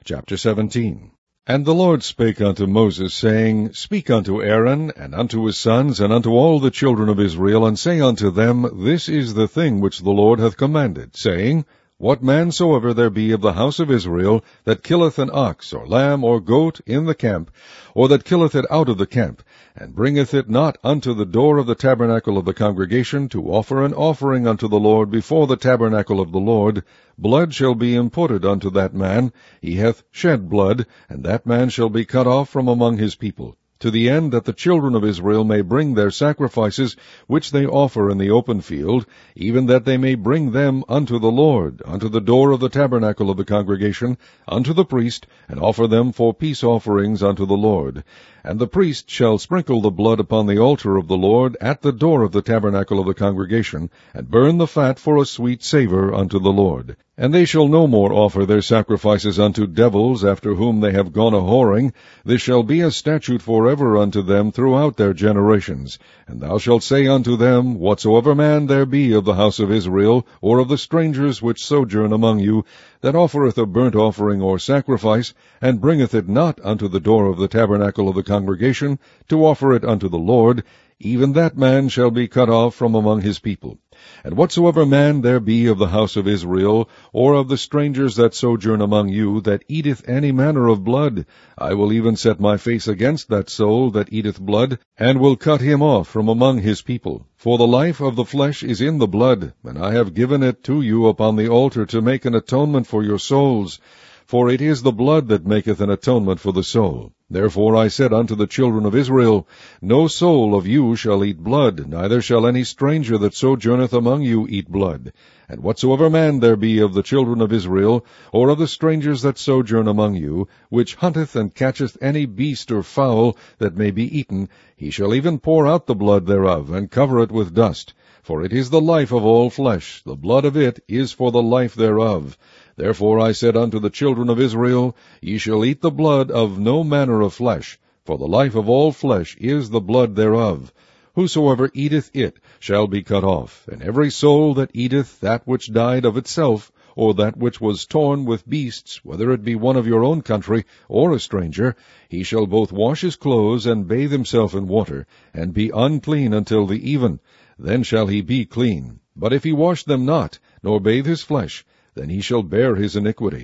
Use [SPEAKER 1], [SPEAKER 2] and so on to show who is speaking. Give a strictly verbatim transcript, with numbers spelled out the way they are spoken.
[SPEAKER 1] Chapter seventeen. And the Lord spake unto Moses, saying, Speak unto Aaron, and unto his sons, and unto all the children of Israel, and say unto them, This is the thing which the Lord hath commanded, saying, What man soever there be of the house of Israel, that killeth an ox, or lamb, or goat, in the camp, or that killeth it out of the camp, and bringeth it not unto the door of the tabernacle of the congregation, to offer an offering unto the Lord before the tabernacle of the Lord, blood shall be imputed unto that man, he hath shed blood, and that man shall be cut off from among his people, to the end that the children of Israel may bring their sacrifices which they offer in the open field, even that they may bring them unto the Lord, unto the door of the tabernacle of the congregation, unto the priest, and offer them for peace offerings unto the Lord. And the priest shall sprinkle the blood upon the altar of the Lord at the door of the tabernacle of the congregation, and burn the fat for a sweet savour unto the Lord. And they shall no more offer their sacrifices unto devils, after whom they have gone a-whoring. This shall be a statute forever unto them throughout their generations. And thou shalt say unto them, Whatsoever man there be of the house of Israel, or of the strangers which sojourn among you, that offereth a burnt offering or sacrifice, and bringeth it not unto the door of the tabernacle of the congregation, to offer it unto the Lord, even that man shall be cut off from among his people. And whatsoever man there be of the house of Israel, or of the strangers that sojourn among you, that eateth any manner of blood, I will even set my face against that soul that eateth blood, and will cut him off from among his people. For the life of the flesh is in the blood, and I have given it to you upon the altar to make an atonement for your souls. For it is the blood that maketh an atonement for the soul. Therefore I said unto the children of Israel, No soul of you shall eat blood, neither shall any stranger that sojourneth among you eat blood. And whatsoever man there be of the children of Israel, or of the strangers that sojourn among you, which hunteth and catcheth any beast or fowl that may be eaten, he shall even pour out the blood thereof, and cover it with dust. For it is the life of all flesh, the blood of it is for the life thereof. Therefore I said unto the children of Israel, Ye shall eat the blood of no manner of flesh, for the life of all flesh is the blood thereof. Whosoever eateth it shall be cut off, and every soul that eateth that which died of itself, or that which was torn with beasts, whether it be one of your own country, or a stranger, he shall both wash his clothes, and bathe himself in water, and be unclean until the even. Then shall he be clean. But if he wash them not, nor bathe his flesh, then he shall bear his iniquity.